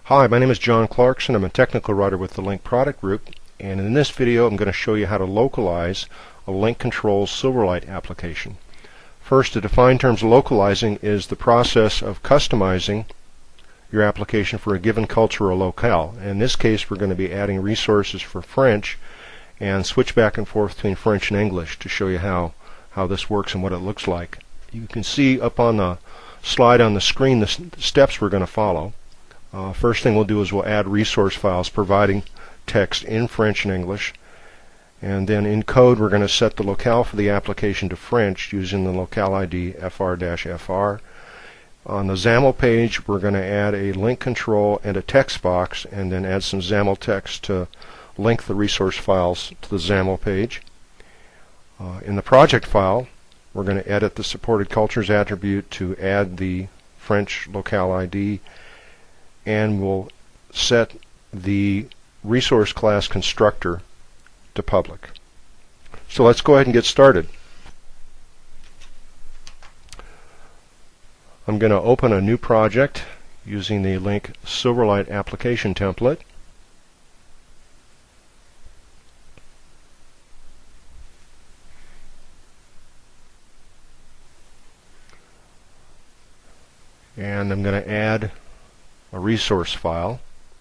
Hi, my name is John Clarkson. I'm a technical writer with the Link Product Group, and in this video I'm going to show you how to localize a Link Controls Silverlight application. First, to define terms, localizing is the process of customizing your application for a given culture or locale. In this case, we're going to be adding resources for French and switch back and forth between French and English to show you how this works and what it looks like. You can see up on the slide on the screen the steps we're going to follow. First thing we'll do is we'll add resource files providing text in French and English, and then in code we're going to set the locale for the application to French using the locale ID fr-fr. On the XAML page we're going to add a link control and a text box, and then add some XAML text to link the resource files to the XAML page. In the project file we're going to edit the supported cultures attribute to add the French locale ID, and we'll set the resource class constructor to public. So let's go ahead and get started. I'm going to open a new project using the Link Silverlight application template. And I'm going to add a resource file.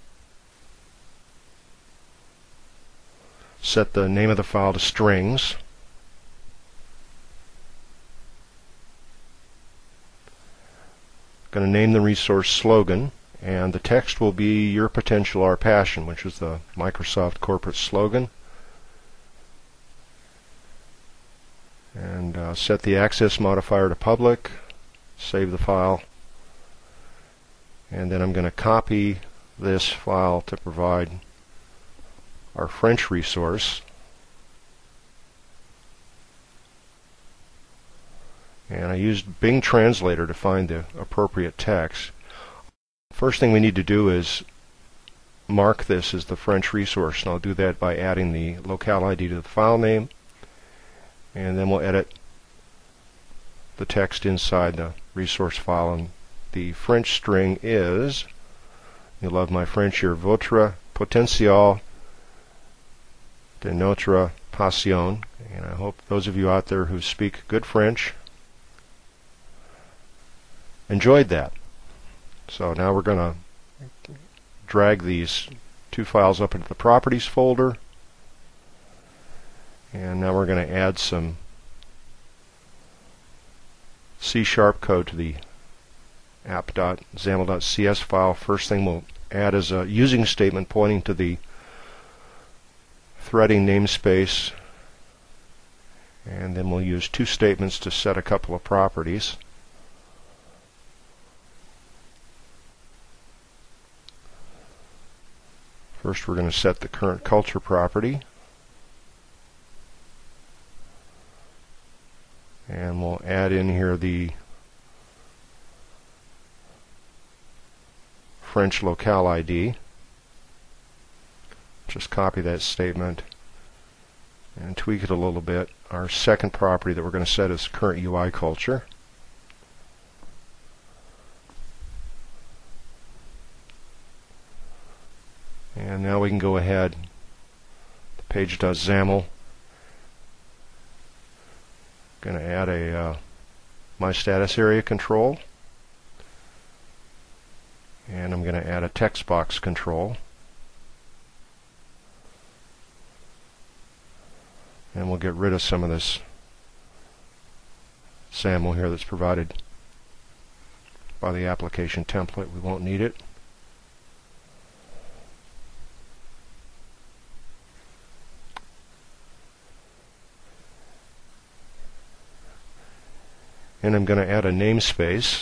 Set the name of the file to strings. Going to name the resource slogan, and the text will be "Your Potential, Our Passion," which is the Microsoft corporate slogan. And set the access modifier to public. Save the file. And then I'm going to copy this file to provide our French resource. And I used Bing Translator to find the appropriate text. First thing we need to do is mark this as the French resource, and I'll do that by adding the locale ID to the file name, and then we'll edit the text inside the resource file. And the French string is, "You love my French here, votre potentiel de notre passion." And I hope those of you out there who speak good French enjoyed that. So now we're going to drag these two files up into the properties folder, and now we're going to add some C# code to the app.xaml.cs file. First thing we'll add is a using statement pointing to the threading namespace, and then we'll use two statements to set a couple of properties. First we're going to set the current culture property, and we'll add in here the French locale ID. Just copy that statement and tweak it a little bit. Our second property that we're going to set is current UI culture. And now we can go ahead to page.xaml. Going to add a my status area control, and I'm going to add a text box control, and we'll get rid of some of this XAML here that's provided by the application template. We won't need it. And I'm going to add a namespace,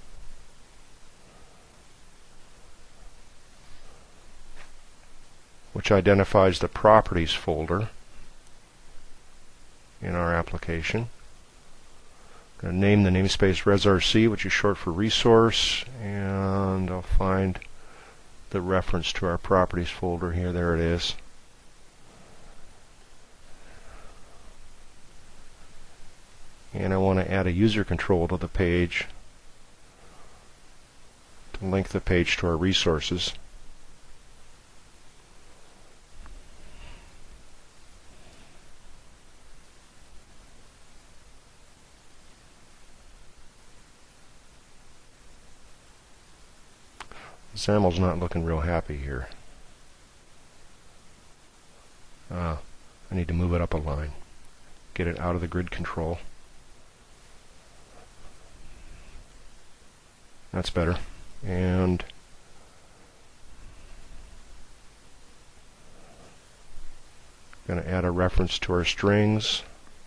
which identifies the properties folder in our application. I'm going to name the namespace resrc, which is short for resource, and I'll find the reference to our properties folder here. There it is. And I want to add a user control to the page to link the page to our resources. XAML's not looking real happy here. I need to move it up a line. Get it out of the grid control. That's better. And going to add a reference to our strings.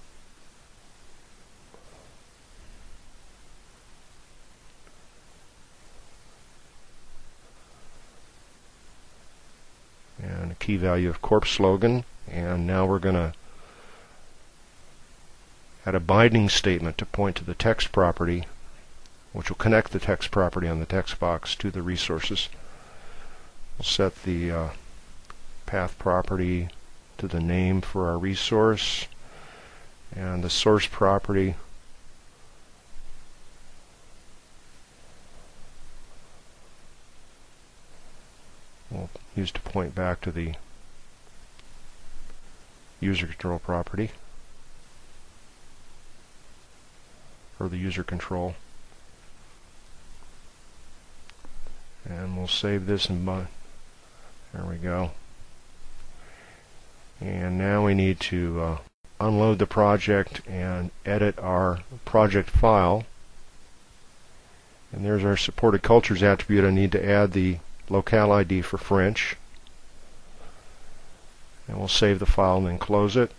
And a key value of corp slogan. And now we're going to add a binding statement to point to the text property, which will connect the text property on the text box to the resources. We'll set the path property to the name for our resource, and the source property we'll use to point back to the user control property, or the user control. And we'll save this and there we go. And now we need to unload the project and edit our project file. And there's our supported cultures attribute. I need to add the locale ID for French. And we'll save the file and then close it.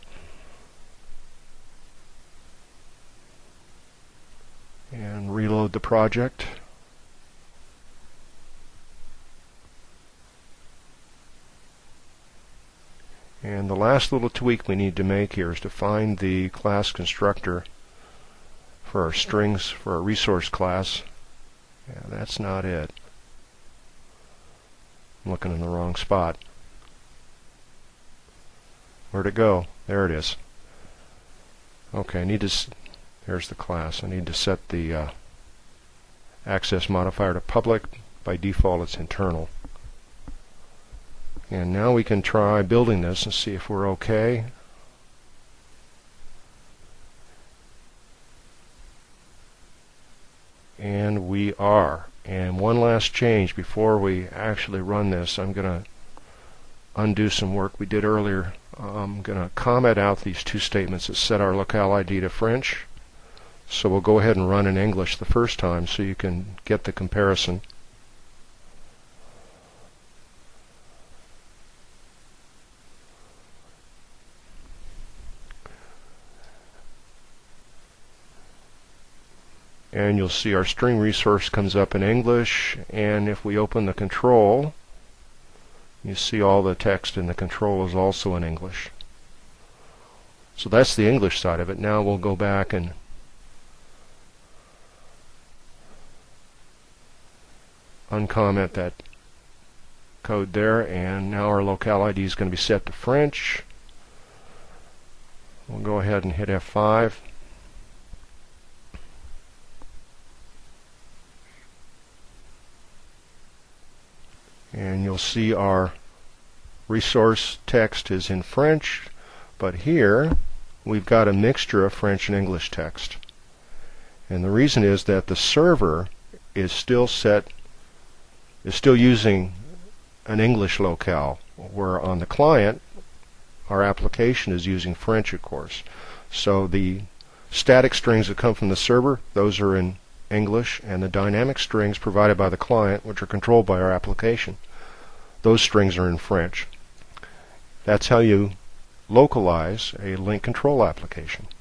And reload the project. And the last little tweak we need to make here is to find the class constructor for our strings for our resource class. Yeah, that's not it. I'm looking in the wrong spot. Where'd it go? There it is. Okay, I need to. There's the class. I need to set the access modifier to public. By default, it's internal. And now we can try building this and see if we're okay. And we are. And one last change before we actually run this. I'm going to undo some work we did earlier. I'm going to comment out these two statements that set our locale ID to French. So we'll go ahead and run in English the first time so you can get the comparison. And you'll see our string resource comes up in English, and if we open the control, you see all the text in the control is also in English. So that's the English side of it. Now we'll go back and uncomment that code there, and now our locale ID is going to be set to French. We'll go ahead and hit F5. And you'll see our resource text is in French, but here we've got a mixture of French and English text. And the reason is that the server is still using an English locale, where on the client our application is using French, of course. So the static strings that come from the server, those are in English, and the dynamic strings provided by the client, which are controlled by our application, those strings are in French. That's how you localize a link control application.